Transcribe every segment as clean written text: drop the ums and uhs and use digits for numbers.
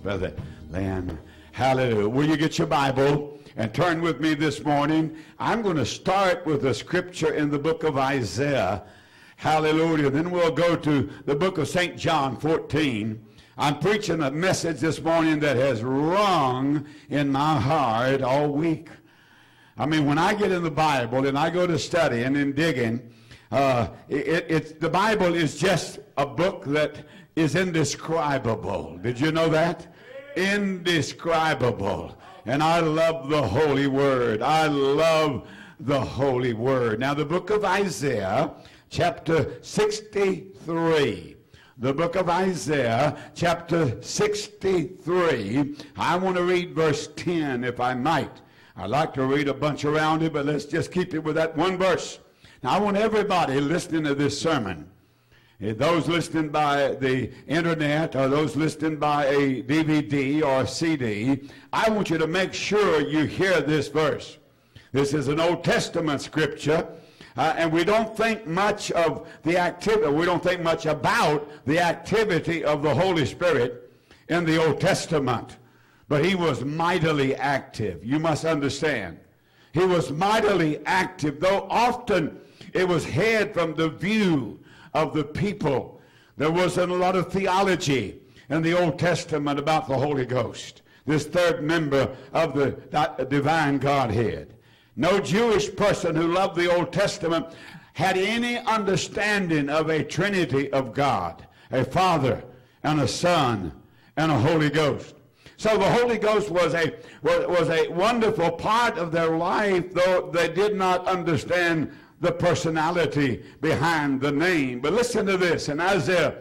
Brother Lynn. Hallelujah. Will you get your Bible and turn with me this morning? I'm going to start with a scripture in the book of Isaiah. Hallelujah. Then we'll go to the book of St. John 14. I'm preaching a message this morning that has rung in my heart all week. I mean, when I get in the Bible and I go to studying and digging, the Bible is just a book that is indescribable. Did you know that? Indescribable. And I love the Holy Word. I love the Holy Word. Now, the book of Isaiah, chapter 63. The book of Isaiah, chapter 63. I want to read verse 10, if I might. I'd like to read a bunch around it, but let's just keep it with that one verse. Now, I want everybody listening to this sermon, those listening by the internet or those listening by a DVD or CD, I want you to make sure you hear this verse. This is an Old Testament scripture, and we don't think much of the activity, we don't think much about the activity of the Holy Spirit in the Old Testament. But he was mightily active. You must understand. He was mightily active, though often it was hid from the view of the people. There wasn't a lot of theology in the Old Testament about the Holy Ghost, this third member of the divine Godhead. No Jewish person who loved the Old Testament had any understanding of a Trinity of God, a Father and a Son and a Holy Ghost. So the Holy Ghost was a wonderful part of their life, though they did not understand the personality behind the name. But listen to this in Isaiah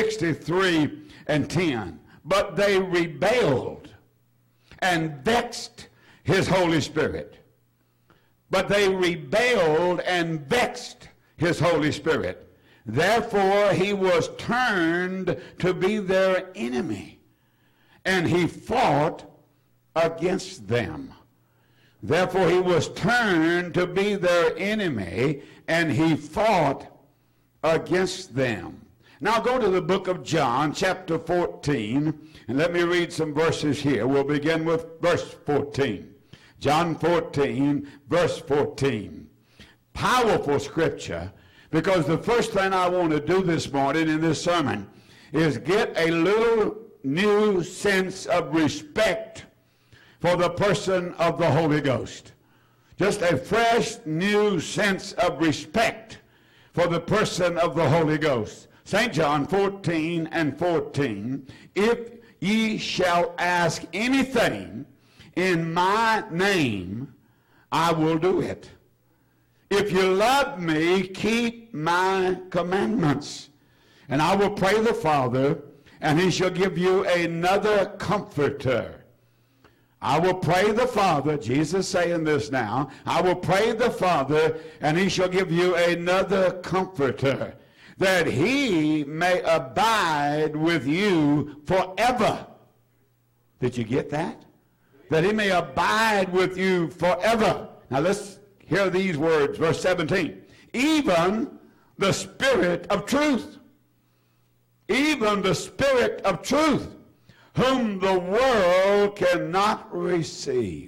63 and 10. But they rebelled and vexed his Holy Spirit. But they rebelled and vexed his Holy Spirit. Therefore he was turned to be their enemy, and he fought against them. Therefore he was turned to be their enemy, and he fought against them. Now go to the book of John, chapter 14, and let me read some verses here. We'll begin with verse 14. John 14, verse 14. Powerful scripture, because the first thing I want to do this morning in this sermon is get a little new sense of respect for the person of the Holy Ghost. Just a fresh new sense of respect for the person of the Holy Ghost. St. John 14 and 14. If ye shall ask anything in my name, I will do it. If you love me, keep my commandments. And I will pray the Father, and he shall give you another comforter. I will pray the Father, Jesus saying this now, I will pray the Father, and he shall give you another comforter, that he may abide with you forever. Did you get that? That he may abide with you forever. Now let's hear these words, verse 17. Even the Spirit of truth. Even the Spirit of truth, whom the world cannot receive.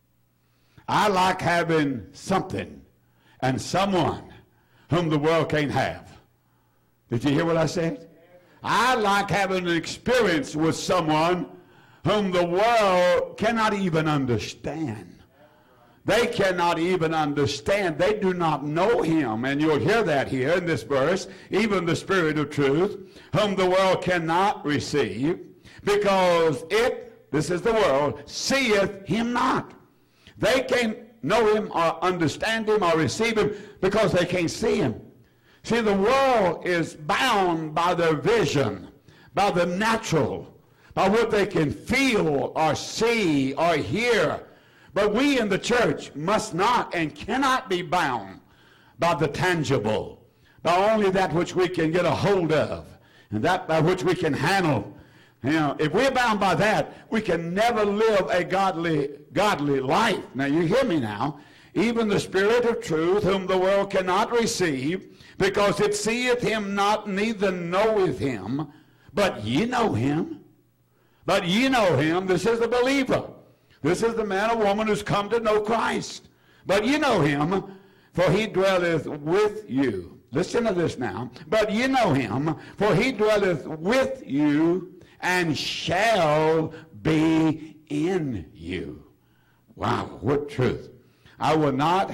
I like having something and someone whom the world can't have. Did you hear what I said? I like having an experience with someone whom the world cannot even understand. They cannot even understand. They do not know him. And you'll hear that here in this verse. Even the Spirit of truth, whom the world cannot receive, because it, this is the world, seeth him not. They can't know him or understand him or receive him because they can't see him. See, the world is bound by their vision, by the natural, by what they can feel or see or hear. But we in the church must not and cannot be bound by the tangible, by only that which we can get a hold of, and that by which we can handle. You know, if we're bound by that, we can never live a godly life. Now, you hear me now. Even the Spirit of truth, whom the world cannot receive, because it seeth him not, neither knoweth him. But ye know him, But ye know him. This is the believer. This is the man or woman who's come to know Christ. But ye know him, for he dwelleth with you. Listen to this now. But ye know him, for he dwelleth with you and shall be in you. Wow, what truth. I will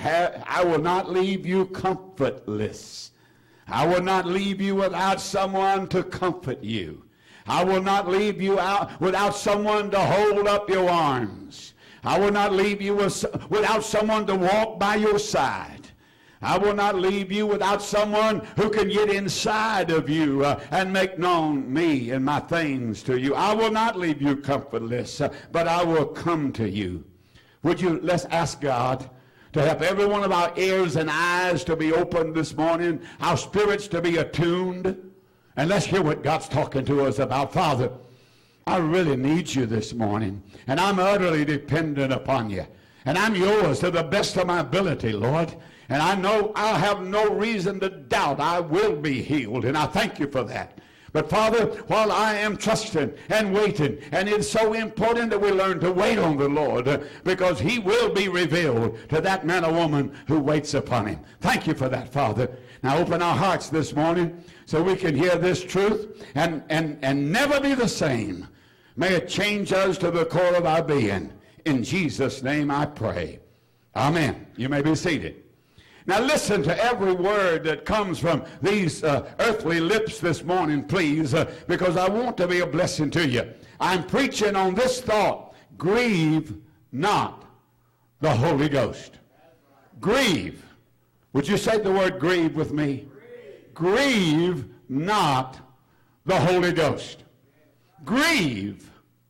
not leave you comfortless. I will not leave you without someone to comfort you. I will not leave you out without someone to hold up your arms. I will not leave you without someone to walk by your side. I will not leave you without someone who can get inside of you and make known me and my things to you. I will not leave you comfortless, but I will come to you. Let's ask God to help every one of our ears and eyes to be opened this morning, our spirits to be attuned, and let's hear what God's talking to us about. Father, I really need you this morning, and I'm utterly dependent upon you, and I'm yours to the best of my ability, Lord, and I know I'll have no reason to doubt I will be healed, and I thank you for that. But Father, while I am trusting and waiting, and it's so important that we learn to wait on the Lord, because he will be revealed to that man or woman who waits upon him. Thank you for that, Father. Now open our hearts this morning so we can hear this truth and never be the same. May it change us to the core of our being. In Jesus' name I pray. Amen. You may be seated. Now listen to every word that comes from these earthly lips this morning, please, because I want to be a blessing to you. I'm preaching on this thought: grieve not the Holy Ghost. Grieve. Would you say the word grieve with me? Grieve not the Holy Ghost. Grieve.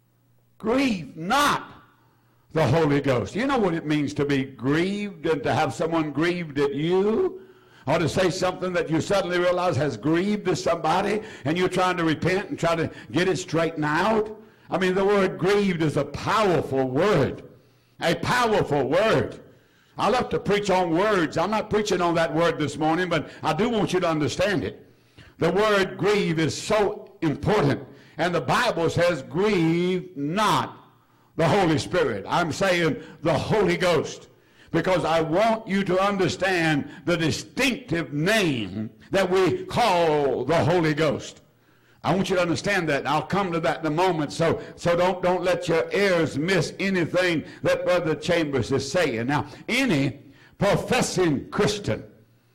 Grieve not the Holy Ghost. You know what it means to be grieved and to have someone grieved at you? Or to say something that you suddenly realize has grieved somebody and you're trying to repent and try to get it straightened out? I mean, the word grieved is a powerful word. A powerful word. I love to preach on words. I'm not preaching on that word this morning, but I do want you to understand it. The word grieve is so important. And the Bible says, grieve not the Holy Spirit. I'm saying the Holy Ghost, because I want you to understand the distinctive name that we call the Holy Ghost. I want you to understand that. I'll come to that in a moment, so don't let your ears miss anything that Brother Chambers is saying. Now, any professing Christian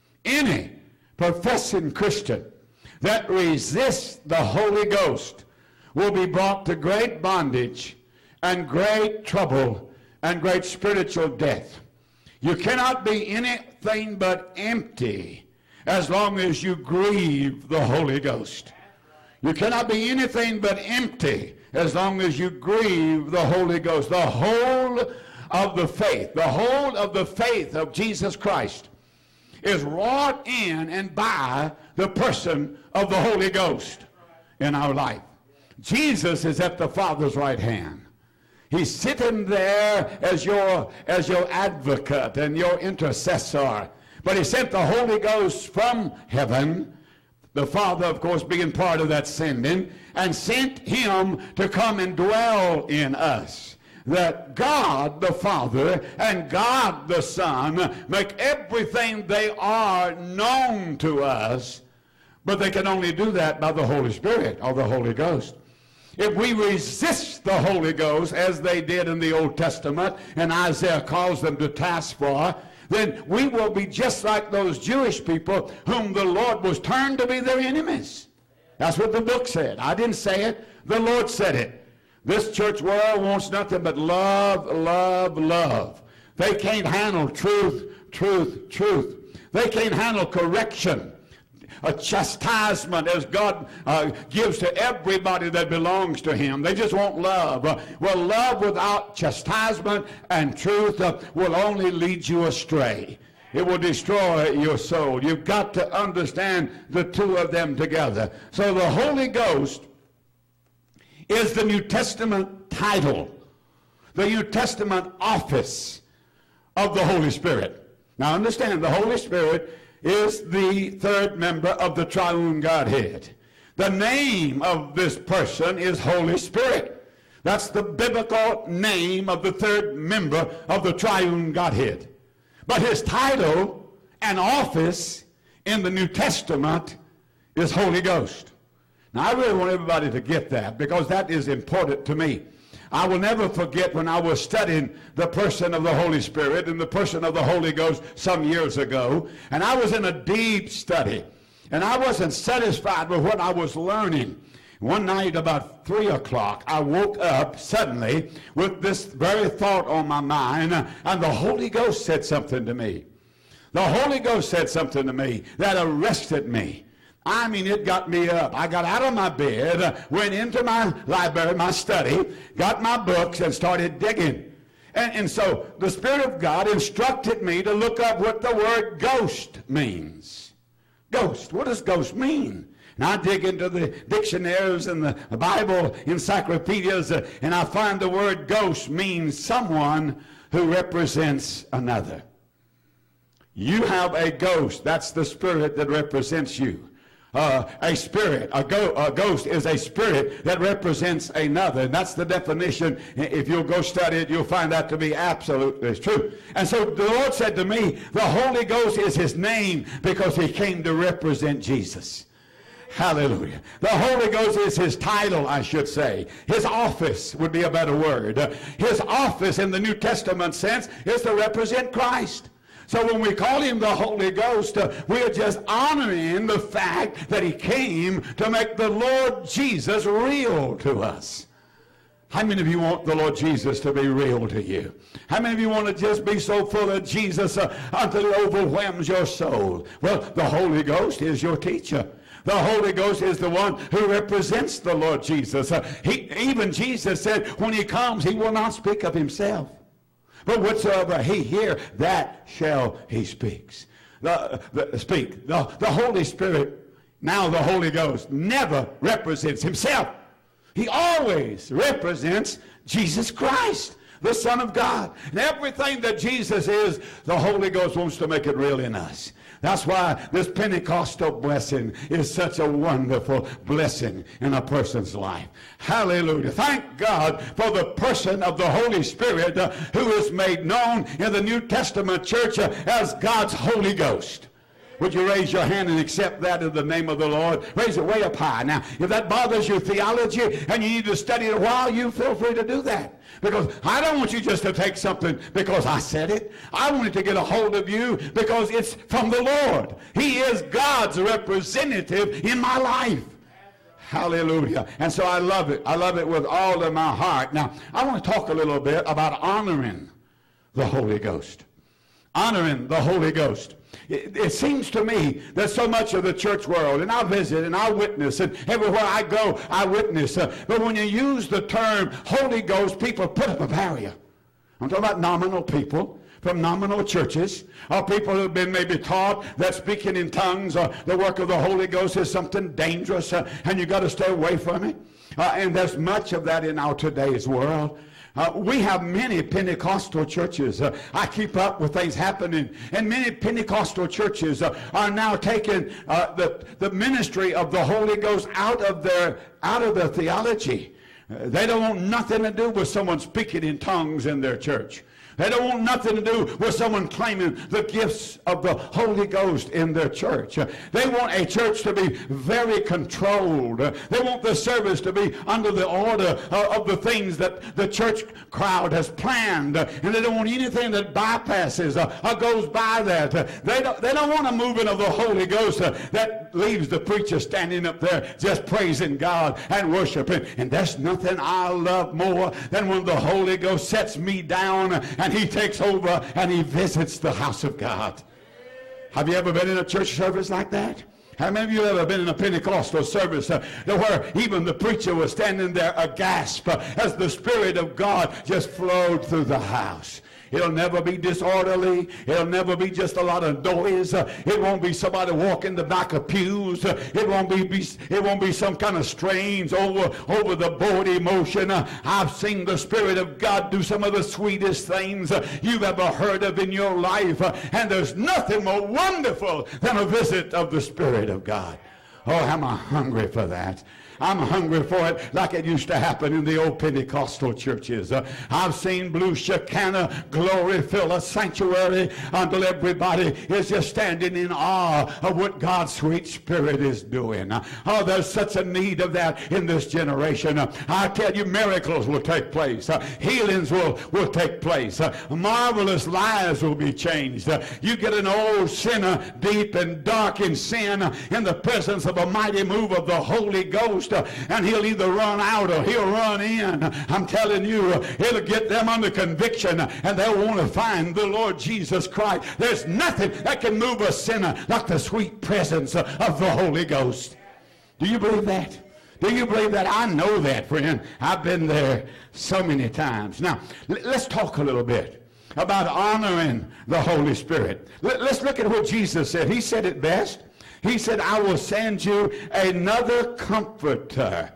that resists the Holy Ghost will be brought to great bondage and great trouble and great spiritual death. You cannot be anything but empty as long as you grieve the Holy Ghost. You cannot be anything but empty as long as you grieve the Holy Ghost. The whole of the faith of Jesus Christ is wrought in and by the person of the Holy Ghost in our life. Jesus is at the Father's right hand. He's sitting there as your advocate and your intercessor. But he sent the Holy Ghost from heaven, the Father, of course, being part of that sending, and sent him to come and dwell in us. That God the Father and God the Son make everything they are known to us, but they can only do that by the Holy Spirit or the Holy Ghost. If we resist the Holy Ghost, as they did in the Old Testament, and Isaiah calls them to task for, then we will be just like those Jewish people whom the Lord was turned to be their enemies. That's what the book said. I didn't say it. The Lord said it. This church world wants nothing but love, love, love. They can't handle truth, truth, truth. They can't handle correction. A chastisement as God gives to everybody that belongs to him. They just want love. Well, love without chastisement and truth will only lead you astray. It will destroy your soul. You've got to understand the two of them together. So the Holy Ghost is the New Testament title, the New Testament office of the Holy Spirit. Now understand, the Holy Spirit is the third member of the triune Godhead. The name of this person is Holy Spirit. That's the biblical name of the third member of the triune Godhead. But his title and office in the New Testament is Holy Ghost. Now, I really want everybody to get that, because that is important to me. I will never forget when I was studying the person of the Holy Spirit and the person of the Holy Ghost some years ago, and I was in a deep study, and I wasn't satisfied with what I was learning. One night about 3 o'clock, I woke up suddenly with this very thought on my mind, and the Holy Ghost said something to me. The Holy Ghost said something to me that arrested me. I mean, it got me up. I got out of my bed, went into my library, my study, got my books, and started digging. And so the Spirit of God instructed me to look up what the word ghost means. Ghost. What does ghost mean? And I dig into the dictionaries and the Bible encyclopedias, and I find the word ghost means someone who represents another. You have a ghost. That's the spirit that represents you. A spirit, a ghost is a spirit that represents another. And that's the definition. If you'll go study it, you'll find that to be absolutely true. And so the Lord said to me, the Holy Ghost is his name because he came to represent Jesus. Hallelujah. The Holy Ghost is his title, I should say. His office would be a better word. His office in the New Testament sense is to represent Christ. So when we call him the Holy Ghost, we are just honoring the fact that he came to make the Lord Jesus real to us. How many of you want the Lord Jesus to be real to you? How many of you want to just be so full of Jesus until it overwhelms your soul? Well, the Holy Ghost is your teacher. The Holy Ghost is the one who represents the Lord Jesus. Even Jesus said when he comes, he will not speak of himself. But whatsoever he hear, that shall he speaks. The Holy Spirit, now the Holy Ghost, never represents himself. He always represents Jesus Christ, the Son of God. And everything that Jesus is, the Holy Ghost wants to make it real in us. That's why this Pentecostal blessing is such a wonderful blessing in a person's life. Hallelujah. Thank God for the person of the Holy Spirit who is made known in the New Testament church as God's Holy Ghost. Would you raise your hand and accept that in the name of the Lord? Raise it way up high. Now, if that bothers your theology and you need to study it a while, you feel free to do that. Because I don't want you just to take something because I said it. I want it to get a hold of you because it's from the Lord. He is God's representative in my life. Hallelujah. And so I love it. I love it with all of my heart. Now, I want to talk a little bit about honoring the Holy Ghost. Honoring the Holy Ghost. It seems to me that so much of the church world, and I visit and I witness, and everywhere I go, I witness. But when you use the term Holy Ghost, people put up a barrier. I'm talking about nominal people from nominal churches, or people who have been maybe taught that speaking in tongues or the work of the Holy Ghost is something dangerous, and you've got to stay away from it. And there's much of that in our today's world. We have many Pentecostal churches. I keep up with things happening. And many Pentecostal churches are now taking the ministry of the Holy Ghost out of their theology. They don't want nothing to do with someone speaking in tongues in their church. They don't want nothing to do with someone claiming the gifts of the Holy Ghost in their church. They want a church to be very controlled. They want the service to be under the order of the things that the church crowd has planned. And they don't want anything that bypasses or goes by that. They don't want a movement of the Holy Ghost that leaves the preacher standing up there just praising God and worshiping. And there's nothing I love more than when the Holy Ghost sets me down and he takes over and he visits the house of God. Have you ever been in a church service like that? How many of you have ever been in a Pentecostal service where even the preacher was standing there aghast as the Spirit of God just flowed through the house? It'll never be disorderly. It'll never be just a lot of noise. It won't be somebody walking the back of pews. It won't be some kind of strange over the board emotion. I've seen the Spirit of God do some of the sweetest things you've ever heard of in your life. And there's nothing more wonderful than a visit of the Spirit of God. Oh, am I hungry for that? I'm hungry for it like it used to happen in the old Pentecostal churches. I've seen Blue Shekinah glory fill a sanctuary until everybody is just standing in awe of what God's sweet Spirit is doing. Oh, there's such a need of that in this generation. I tell you, miracles will take place. Healings will take place. Marvelous lives will be changed. You get an old sinner deep and dark in sin in the presence of a mighty move of the Holy Ghost, and he'll either run out or he'll run in. I'm telling you, it'll get them under conviction, and they'll want to find the Lord Jesus Christ. There's nothing that can move a sinner like the sweet presence of the Holy Ghost. Do you believe that? Do you believe that? I know that, friend. I've been there so many times. Now, let's talk a little bit about honoring the Holy Spirit. Let's look at what Jesus said. He said it best. He said, I will send you another comforter.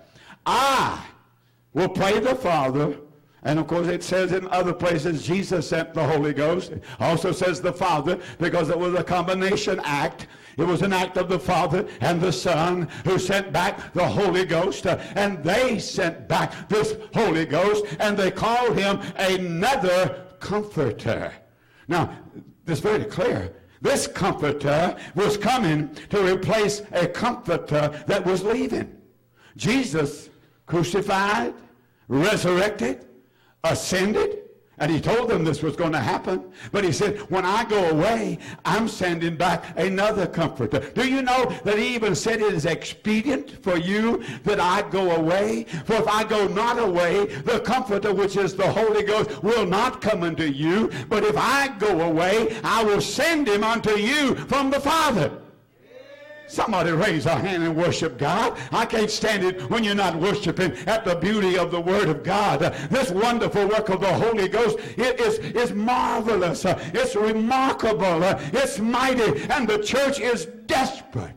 I will pray the Father. And of course it says in other places Jesus sent the Holy Ghost. It also says the Father, because it was a combination act. It was an act of the Father and the Son who sent back the Holy Ghost. And they sent back this Holy Ghost, and they called him another comforter. Now, it's very clear. This comforter was coming to replace a comforter that was leaving. Jesus crucified, resurrected, ascended, and he told them this was going to happen. But he said, when I go away, I'm sending back another comforter. Do you know that he even said it is expedient for you that I go away? For if I go not away, the comforter, which is the Holy Ghost, will not come unto you. But if I go away, I will send him unto you from the Father. Somebody raise a hand and worship God. I can't stand it when you're not worshiping at the beauty of the Word of God. This wonderful work of the Holy Ghost, it is marvelous. It's remarkable. It's mighty. And the church is desperate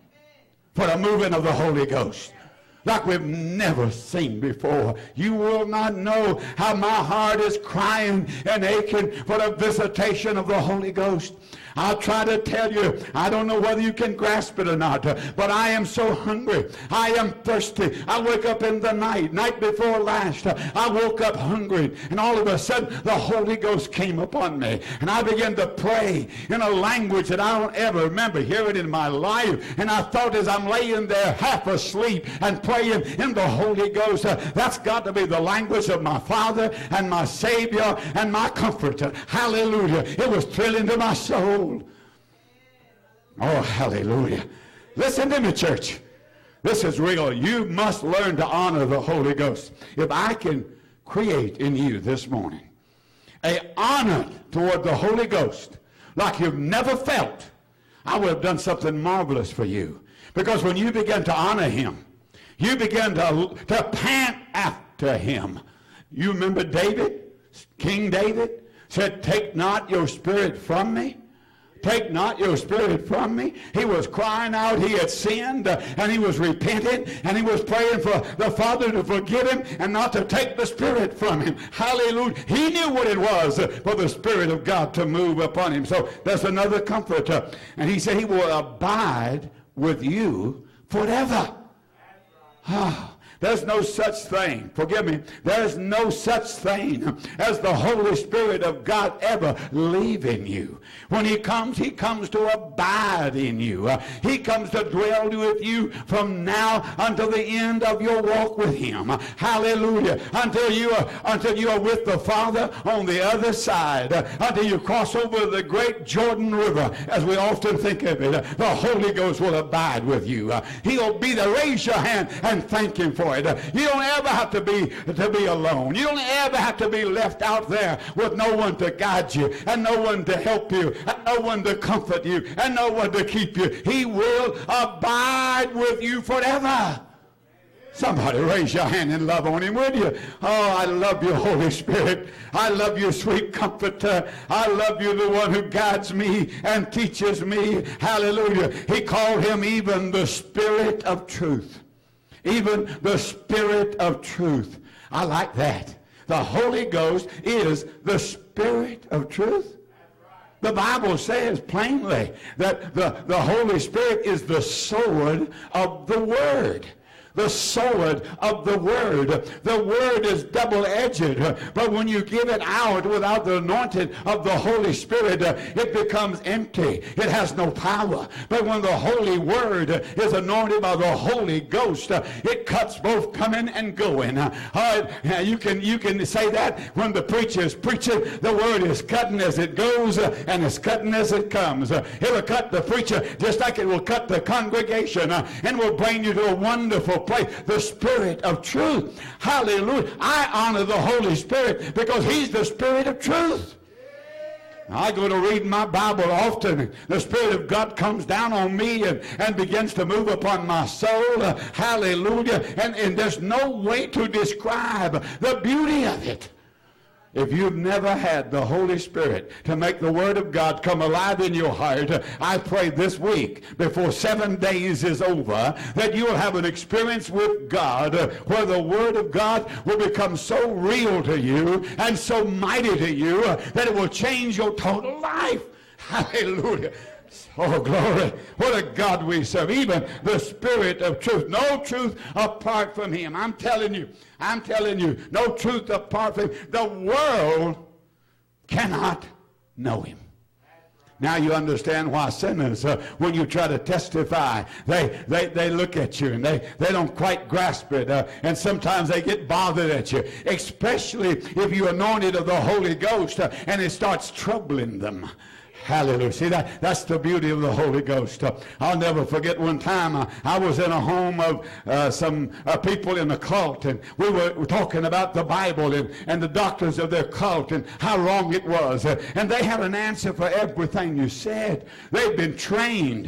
for the moving of the Holy Ghost like we've never seen before. You will not know how my heart is crying and aching for the visitation of the Holy Ghost. I'll try to tell you, I don't know whether you can grasp it or not, but I am so hungry. I am thirsty. I wake up in the night before last, I woke up hungry, and all of a sudden the Holy Ghost came upon me, and I began to pray in a language that I don't ever remember hearing in my life. And I thought, as I'm laying there half asleep and praying in the Holy Ghost, that's got to be the language of my Father and my Savior and my Comforter. Hallelujah. It was thrilling to my soul. Oh, hallelujah. Listen to me, church. This is real. You must learn to honor the Holy Ghost. If I can create in you this morning an honor toward the Holy Ghost like you've never felt, I would have done something marvelous for you. Because when you begin to honor him, you begin to pant after him. You remember David? King David said, take not your spirit from me. Take not your spirit from me. He was crying out. He had sinned, and he was repenting, and he was praying for the Father to forgive him and not to take the Spirit from him. Hallelujah. He knew what it was for the Spirit of God to move upon him. So there's another comforter. And he said he will abide with you forever. There's no such thing, forgive me, there's no such thing as the Holy Spirit of God ever leaving you. When he comes to abide in you. He comes to dwell with you from now until the end of your walk with him. Hallelujah. Until you are with the Father on the other side. Until you cross over the great Jordan River, as we often think of it. The Holy Ghost will abide with you. He'll be there. Raise your hand and thank him for it. You don't ever have to be alone. You don't ever have to be left out there with no one to guide you and no one to help you and no one to comfort you and no one to keep you. He will abide with you forever. Somebody raise your hand and love on him, would you? Oh, I love you, Holy Spirit. I love you, sweet Comforter. I love you, the one who guides me and teaches me. Hallelujah. He called him even the Spirit of truth. Even the Spirit of truth. I like that. The Holy Ghost is the Spirit of truth. The Bible says plainly that the Holy Spirit is the sword of the Word. the sword of the Word. The Word is double-edged, but when you give it out without the anointing of the Holy Spirit, it becomes empty. It has no power. But when the Holy Word is anointed by the Holy Ghost, it cuts both coming and going. You can say that when the preacher is preaching, the Word is cutting as it goes and it's cutting as it comes. It'll cut the preacher just like it will cut the congregation and will bring you to a wonderful place, the Spirit of truth. Hallelujah. I honor the Holy Spirit because He's the Spirit of truth. I go to read my Bible often. The Spirit of God comes down on me and begins to move upon my soul. Hallelujah. And there's no way to describe the beauty of it. If you've never had the Holy Spirit to make the Word of God come alive in your heart, I pray this week, before 7 days is over, that you will have an experience with God where the Word of God will become so real to you and so mighty to you that it will change your total life. Hallelujah. Oh, glory. What a God we serve. Even the Spirit of truth. No truth apart from Him. I'm telling you, no truth apart from Him. The world cannot know Him. Now you understand why sinners, when you try to testify, they look at you and they don't quite grasp it. And sometimes they get bothered at you, especially if you're anointed of the Holy Ghost and it starts troubling them. Hallelujah. See, that's the beauty of the Holy Ghost. I'll never forget one time I was in a home of some people in a cult, and we were talking about the Bible and the doctrines of their cult and how wrong it was. And they had an answer for everything you said. They've been trained.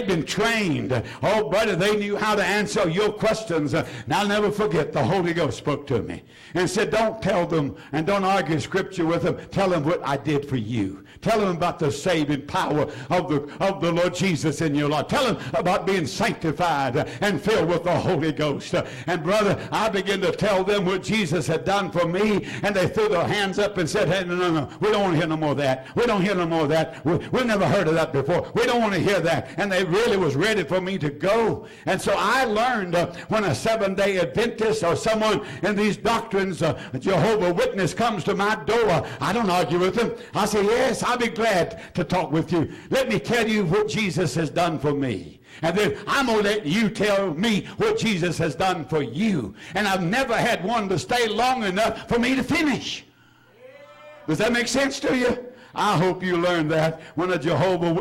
Oh, brother, they knew how to answer your questions. And I'll never forget, the Holy Ghost spoke to me and said, don't tell them and don't argue Scripture with them. Tell them what I did for you. Tell them about the saving power of the Lord Jesus in your life. Tell them about being sanctified and filled with the Holy Ghost. And brother, I began to tell them what Jesus had done for me, and they threw their hands up and said, hey, no, we don't want to hear no more of that. We don't hear no more of that. We've never heard of that before. We don't want to hear that. And they really was ready for me to go. And so I learned when a Seventh-day Adventist or someone in these doctrines, Jehovah's Witness, comes to my door, I don't argue with them. I say, yes, I'll be glad to talk with you. Let me tell you what Jesus has done for me. And then I'm going to let you tell me what Jesus has done for you. And I've never had one to stay long enough for me to finish. Does that make sense to you? I hope you learn that when a Jehovah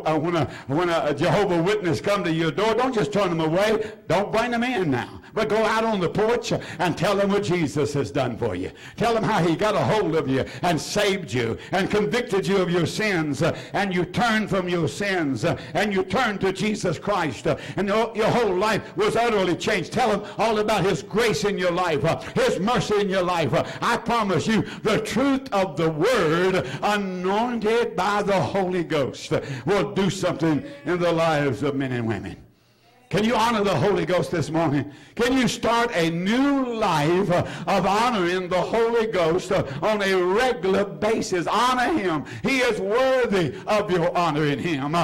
Witness come to your door, don't just turn them away. Don't bring them in now. But go out on the porch and tell them what Jesus has done for you. Tell them how He got a hold of you and saved you and convicted you of your sins, and you turned from your sins and you turned to Jesus Christ, and your whole life was utterly changed. Tell them all about His grace in your life, His mercy in your life. I promise you, the truth of the Word, anointed by the Holy Ghost, will do something in the lives of men and women. Can you honor the Holy Ghost this morning? Can you start a new life of honoring the Holy Ghost on a regular basis? Honor Him. He is worthy of your honoring Him.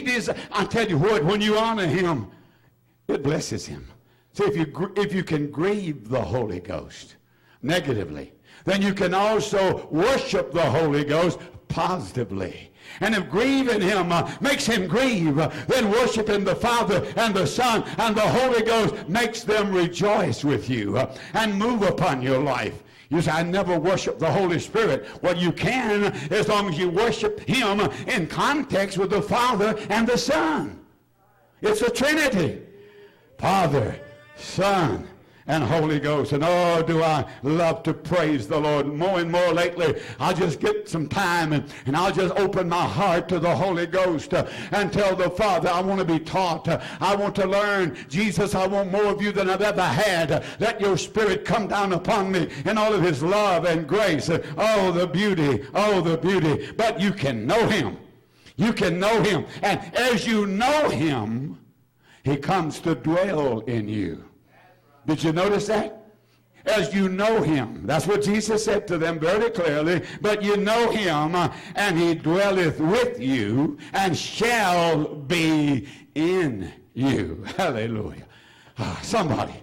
I tell you what, when you honor Him, it blesses Him. See, if you can grieve the Holy Ghost negatively, then you can also worship the Holy Ghost positively. And if grieving Him makes Him grieve, then worshiping the Father and the Son and the Holy Ghost makes them rejoice with you and move upon your life. You say, I never worship the Holy Spirit. Well, you can, as long as you worship Him in context with the Father and the Son. It's a Trinity. Father, Son, and Holy Ghost. And oh, do I love to praise the Lord. More and more lately, I'll just get some time and I'll just open my heart to the Holy Ghost and tell the Father, I want to be taught. I want to learn. Jesus, I want more of you than I've ever had. Let your Spirit come down upon me in all of His love and grace. Oh, the beauty. Oh, the beauty. But you can know Him. You can know Him. And as you know Him, He comes to dwell in you. Did you notice that? As you know Him. That's what Jesus said to them very clearly. But you know Him, and He dwelleth with you, and shall be in you. Hallelujah. Somebody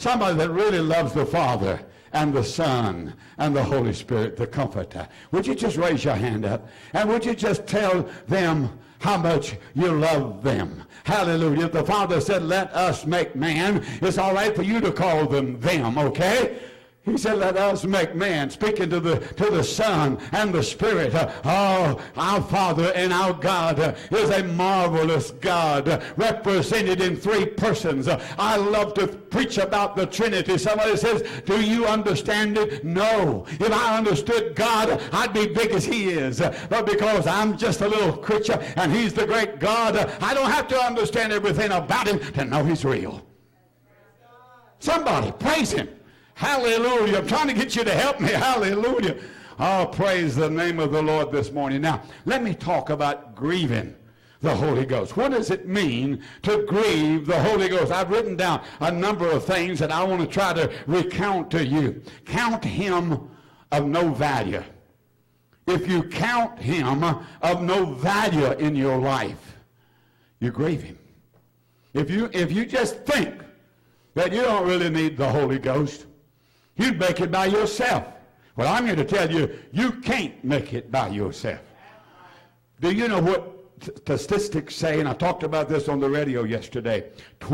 Somebody that really loves the Father and the Son and the Holy Spirit, the Comforter. Would you just raise your hand up? And would you just tell them how much you love them? Hallelujah. If the Father said, let us make man, it's all right for you to call them, okay? He said, let us make man, speaking to the Son and the Spirit. Our Father and our God is a marvelous God, represented in three persons. I love to preach about the Trinity. Somebody says, do you understand it? No. If I understood God, I'd be big as he is. But because I'm just a little creature and he's the great God, I don't have to understand everything about him to know he's real. Somebody praise him. Hallelujah. I'm trying to get you to help me. Hallelujah. Oh, praise the name of the Lord this morning. Now, let me talk about grieving the Holy Ghost. What does it mean to grieve the Holy Ghost? I've written down a number of things that I want to try to recount to you. Count him of no value. If you count him of no value in your life, you grieve him. If you just think that you don't really need the Holy Ghost, you'd make it by yourself. Well, I'm here to tell you, you can't make it by yourself. Do you know what statistics say? And I talked about this on the radio yesterday.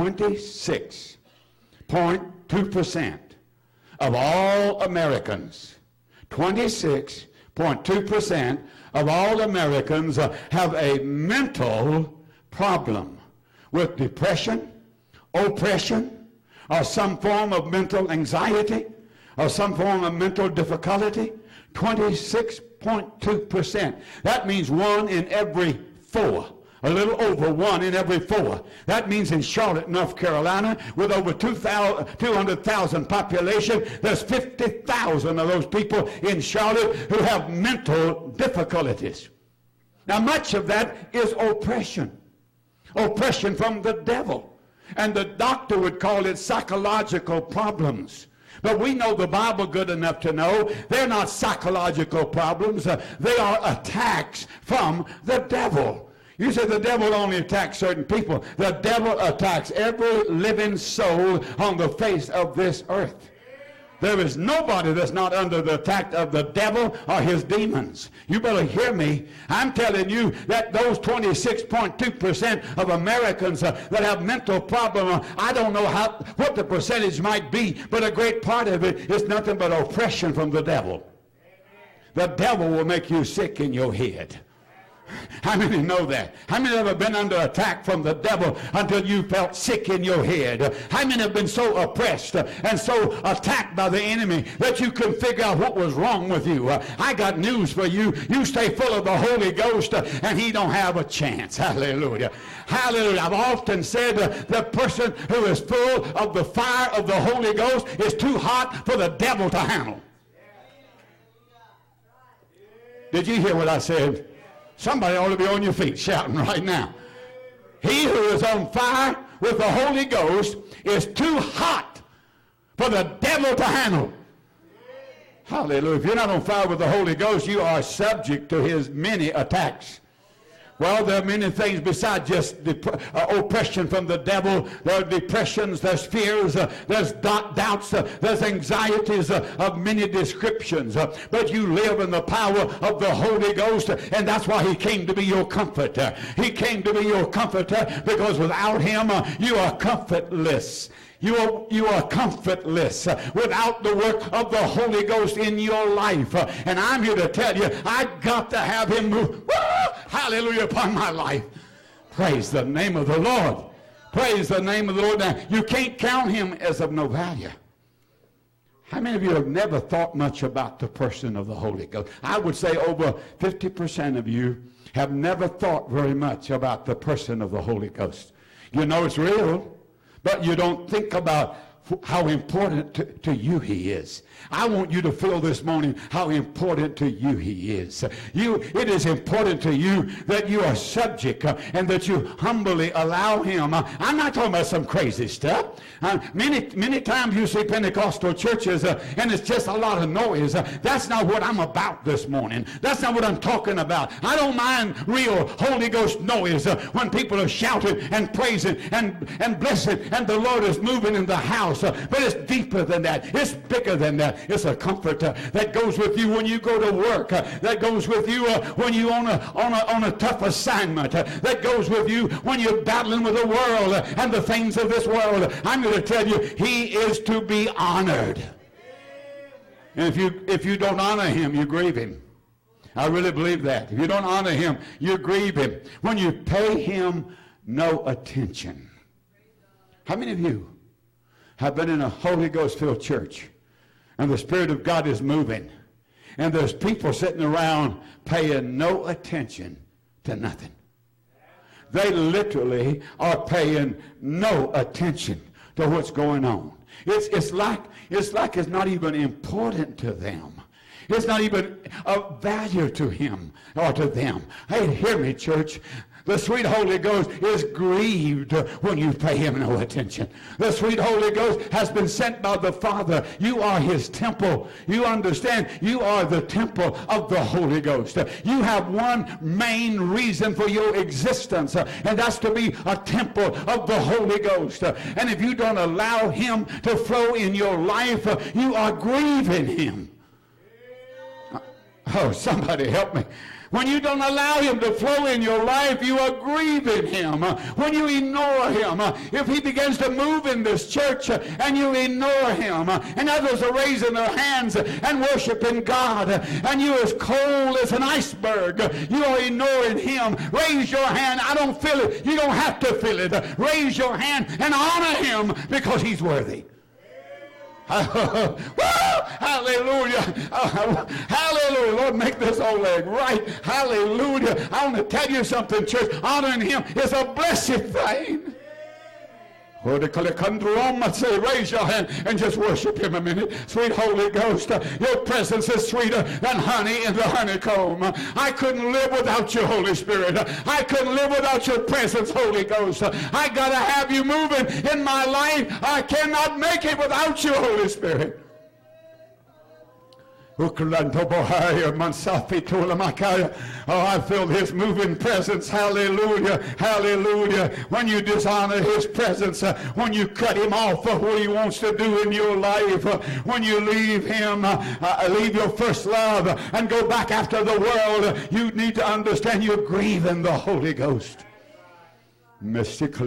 26.2% of all Americans, 26.2% of all Americans have a mental problem with depression, oppression, or some form of mental anxiety, or some form of mental difficulty. 26.2%. That means 1 in every 4. A little over 1 in every 4. That means in Charlotte, North Carolina, with over 200,000 population, there's 50,000 of those people in Charlotte who have mental difficulties. Now, much of that is oppression. Oppression from the devil. And the doctor would call it psychological problems. But we know the Bible good enough to know they're not psychological problems. They are attacks from the devil. You say the devil only attacks certain people. The devil attacks every living soul on the face of this earth. There is nobody that's not under the attack of the devil or his demons. You better hear me. I'm telling you that those 26.2% of Americans that have mental problems, I don't know what the percentage might be, but a great part of it is nothing but oppression from the devil. The devil will make you sick in your head. How many know that? How many have ever been under attack from the devil until you felt sick in your head? How many have been so oppressed and so attacked by the enemy that you couldn't figure out what was wrong with you? I got news for you. You stay full of the Holy Ghost and he don't have a chance. Hallelujah. Hallelujah. I've often said the person who is full of the fire of the Holy Ghost is too hot for the devil to handle. Did you hear what I said? Somebody ought to be on your feet shouting right now. He who is on fire with the Holy Ghost is too hot for the devil to handle. Hallelujah. If you're not on fire with the Holy Ghost, you are subject to his many attacks. Well, there are many things besides just oppression from the devil. There are depressions, there's fears, there's doubts, there's anxieties of many descriptions. But you live in the power of the Holy Ghost, and that's why he came to be your comforter. He came to be your comforter because without him, you are comfortless. You are comfortless without the work of the Holy Ghost in your life. And I'm here to tell you, I've got to have him move, hallelujah, upon my life. Praise the name of the Lord. Praise the name of the Lord. Now, you can't count him as of no value. How many of you have never thought much about the person of the Holy Ghost? I would say over 50% of you have never thought very much about the person of the Holy Ghost. You know it's real, but you don't think about how important to you he is. I want you to feel this morning how important to you he is. It is important to you that you are subject and that you humbly allow him. I'm not talking about some crazy stuff. Many times you see Pentecostal churches and it's just a lot of noise. That's not what I'm about this morning. That's not what I'm talking about. I don't mind real Holy Ghost noise when people are shouting and praising and blessing and the Lord is moving in the house. Ghost. But it's deeper than that. It's bigger than that. It's a comfort that goes with you when you go to work. That goes with you when you're on a tough assignment. That goes with you when you're battling with the world and the things of this world. I'm going to tell you, he is to be honored. And if you don't honor him, you grieve him. I really believe that. If you don't honor him, you grieve him. When you pay him no attention. How many of you have been in a Holy Ghost-filled church and the Spirit of God is moving and there's people sitting around paying no attention to nothing? They literally are paying no attention to what's going on. It's like it's not even important to them. It's not even of value to him or to them. Hey, hear me, church. The sweet Holy Ghost is grieved when you pay him no attention. The sweet Holy Ghost has been sent by the Father. You are his temple. You understand? You are the temple of the Holy Ghost. You have one main reason for your existence, and that's to be a temple of the Holy Ghost. And if you don't allow him to flow in your life, you are grieving him. Oh, somebody help me. When you don't allow him to flow in your life, you are grieving him. When you ignore him, if he begins to move in this church and you ignore him, and others are raising their hands and worshiping God, and you're as cold as an iceberg, you are ignoring him. Raise your hand. I don't feel it. You don't have to feel it. Raise your hand and honor him because he's worthy. Hallelujah. Hallelujah. Lord, make this old leg right. Hallelujah. I want to tell you something, church. Honoring him is a blessed thing. Say, raise your hand and just worship him a minute. Sweet Holy Ghost, your presence is sweeter than honey in the honeycomb. I couldn't live without you, Holy Spirit. I couldn't live without your presence, Holy Ghost. I got to have you moving in my life. I cannot make it without you, Holy Spirit. Oh, I feel his moving presence. Hallelujah. Hallelujah. When you dishonor his presence, when you cut him off for what he wants to do in your life, when you leave him, leave your first love and go back after the world, you need to understand you're grieving the Holy Ghost. Oh,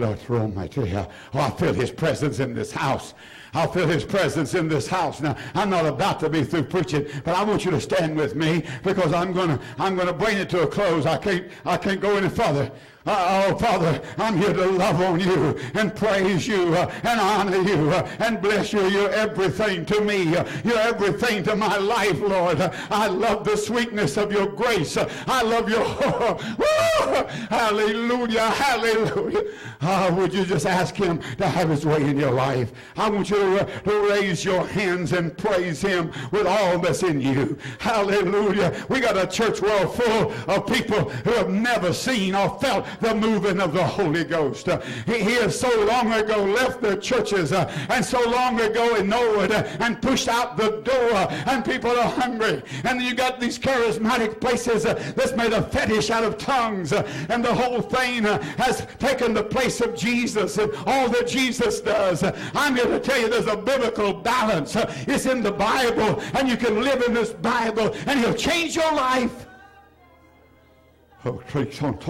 I feel his presence in this house. I feel his presence in this house. Now, I'm not about to be through preaching, but I want you to stand with me because I'm gonna bring it to a close. I can't go any further. Oh, Father, I'm here to love on you and praise you and honor you and bless you. You're everything to me. You're everything to my life, Lord. I love the sweetness of your grace. I love your... hallelujah, hallelujah. Would you just ask him to have his way in your life? I want you to raise your hands and praise him with all that's in you. Hallelujah. We got a church world full of people who have never seen or felt the moving of the Holy Ghost. He has so long ago left the churches and so long ago ignored and pushed out the door, and people are hungry. And you got these charismatic places that's made a fetish out of tongues, and the whole thing has taken the place of Jesus and all that Jesus does. I'm here to tell you there's a biblical balance. It's in the Bible, and you can live in this Bible, and he'll change your life. Oh, where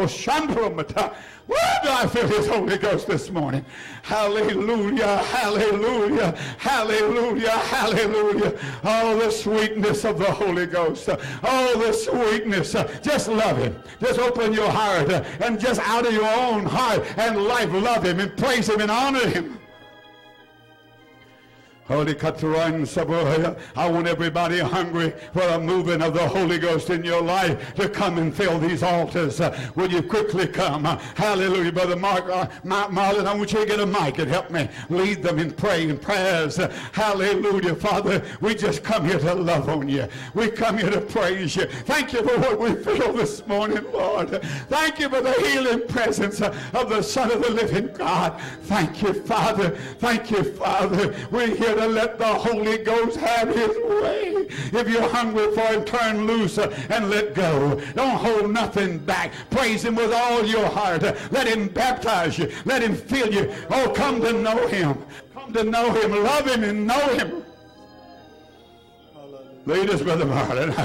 do I feel his Holy Ghost this morning? Hallelujah, hallelujah, hallelujah, hallelujah. Oh, the sweetness of the Holy Ghost. Oh, the sweetness. Just love him. Just open your heart and just out of your own heart and life love him and praise him and honor him. Holy Kataran, I want everybody hungry for a moving of the Holy Ghost in your life to come and fill these altars. Will you quickly come? Hallelujah. Brother Marlon, I want you to get a mic and help me lead them in praying prayers. Hallelujah. Father, we just come here to love on you. We come here to praise you. Thank you for what we feel this morning, Lord. Thank you for the healing presence of the Son of the living God. Thank you, Father. Thank you, Father. We're here to let the Holy Ghost have his way. If you're hungry for him, turn loose and let go. Don't hold nothing back. Praise him with all your heart. Let him baptize you. Let him fill you. Oh, come to know him. Come to know him, love him, and know him. Lead us, Brother Marlon.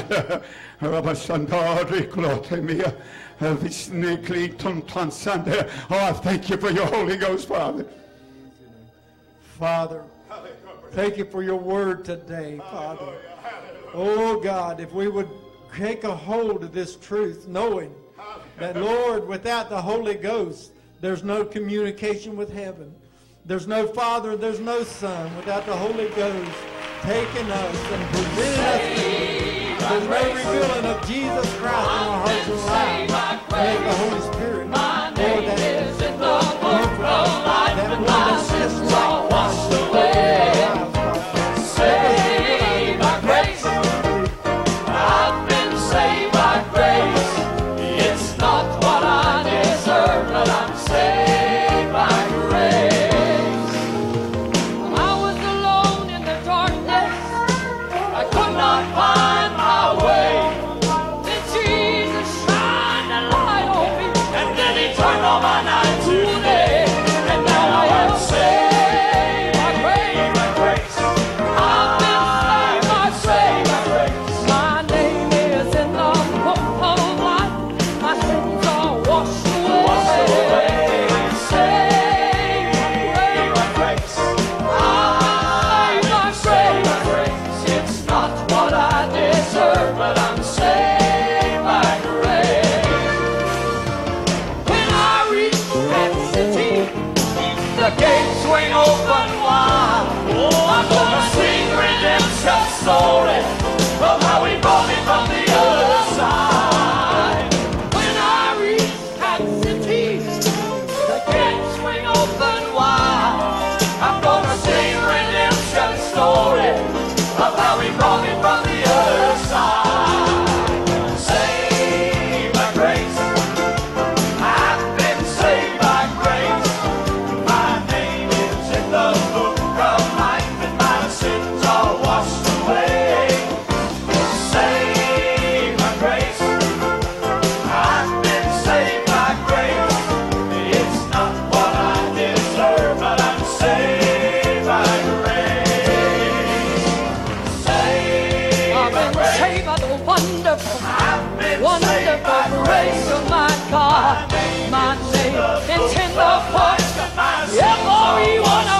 Oh, I thank you for your Holy Ghost, Father. Father, thank you for your word today, Father. Oh, God, if we would take a hold of this truth, knowing that, Lord, without the Holy Ghost, there's no communication with heaven. There's no Father, there's no Son without the Holy Ghost taking us and presenting us to you. There's no revealing of Jesus Christ in our hearts and lives. And the Holy Spirit, Lord, that is the comfort, that one that's just like Christ, to put in our lives, Saved by grace, I've been saved by grace. It's not what I deserve, but I'm saved by grace. I was alone in the darkness, I could not find my way. Then Jesus shined a light on me, and then he turned all my night to day. And now I am saved by grace. I've been saved by grace. My name is in the book of life. My sins are washed away. Saved by grace. I'm saved by grace. It's not what I deserve, but I'm saved by grace. When I reach that city, the gates swing open wide. I'm gonna sing redemption story of how he brought me from the other side. When I reach that city, the gates swing open wide. I'm gonna sing redemption story of how he brought me from the other side. Saved by grace, I've been saved by grace. My name is in the book of life, and my sins are washed away. Saved by grace, I've been saved by grace. It's not what I deserve, but I'm saved by grace. Saved by grace. Saved by the wonderful, I've been wonderful grace of my God. My name is in the book. my Every one of